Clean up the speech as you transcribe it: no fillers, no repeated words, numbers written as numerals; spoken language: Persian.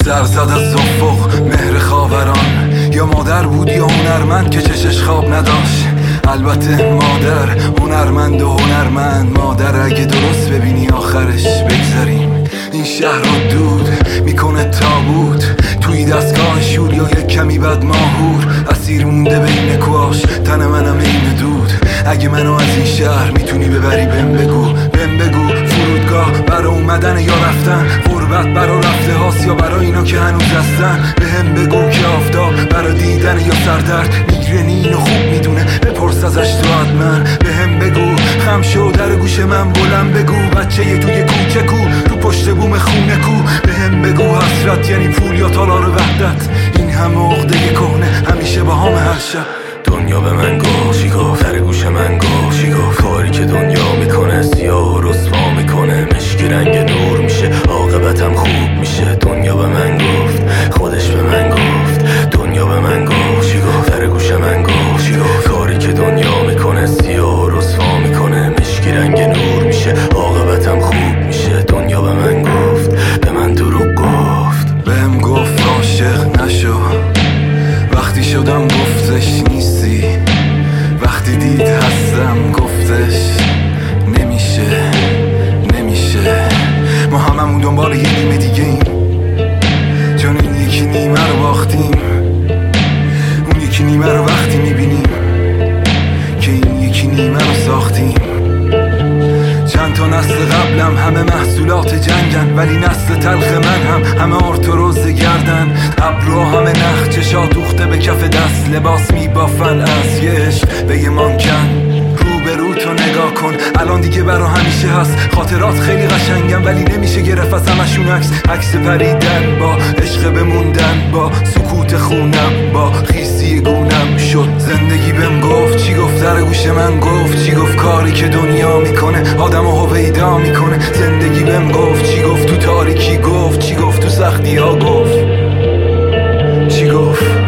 سر زد از افق مهر خاوران، یا مادر بود یا هنرمند که چشش خواب نداشت. البته مادر هنرمند و هنرمند. مادر اگه درست ببینی آخرش بگذریم. این شهر رو دود میکنه تابوت توی دستگاه شور، یا یک کمی بد ماهور اسیر مونده بین کواش. تن منم این دود. اگه منو از این شهر میتونی ببری بهم بگو، بهم بگو فرودگاه برا اومدن یا رفتن، غربت برا رفته هاست یا برا اینا که هنوز هستن. بهم بگو که آفتاب برا دیدن یا سردرد، میگرنی اینو خوب میدونه بپرس ازش تو حتما. بهم بگو خم شو در گوش من بلند بگو، بچه یه توی کوچه کو تو پشت بوم خونه کو. بهم بگو حسرت یعنی پول یا تالار وحدت، این همه عقده کهنه همیشه با هم هر شب. دنیا به من گفت چی گفت، در گوش من گفت چی گفت. کاری که دنیا میکنه سیاه و رسوا میکنه، مشکی رنگ نور میشه عاقبتم خوب میشه. دنیا به من گفت، خودش به من گفت. دنیا به من گفت چی گفت، در گوش من گفت چی گفت. کاری که دنیا میکنه سیاه و رسوا میکنه، مشکی رنگ نور میشه عاقبتم خوب میشه. دنیا به من گفت، به من دروغ گفت. بهم گفت عاشق نشو، وقتی شدم گفتش نیستی، وقتی دید هستم گفتش نمیشه نمیشه. ما هممون دنبال یه نیمه دیگه ایم، چون این یکی نیمه رو باختیم. اون یکی نیمه رو وقتی میبینیم که این یکی نیمه رو ساختیم. چند تا نسل قبلم همه محصولات جنگن، ولی نسل تلخ من همه آرتروز گردن. ابرو همه نخ چشا دوخته به کف دست، لباس میبافن از یه عشق به یه مانکن. روبرو تو نگاه کن الان دیگه برا همیشه هست. خاطرات خیلی قشنگن ولی نمیشه گرفت از همشون عکس پریدن با عشق بموندن، با سکوت خونم، با خیسی گونم شد. زندگی بهم گفت چی گفت، در گوش من گفت چی گفت. کاری که دنیا میکنه آدمو هویدا میکنه. زندگی بهم گفت چی گفت، تو تاریکی گفت چی گفت، تو سختی ها گفت چی گفت.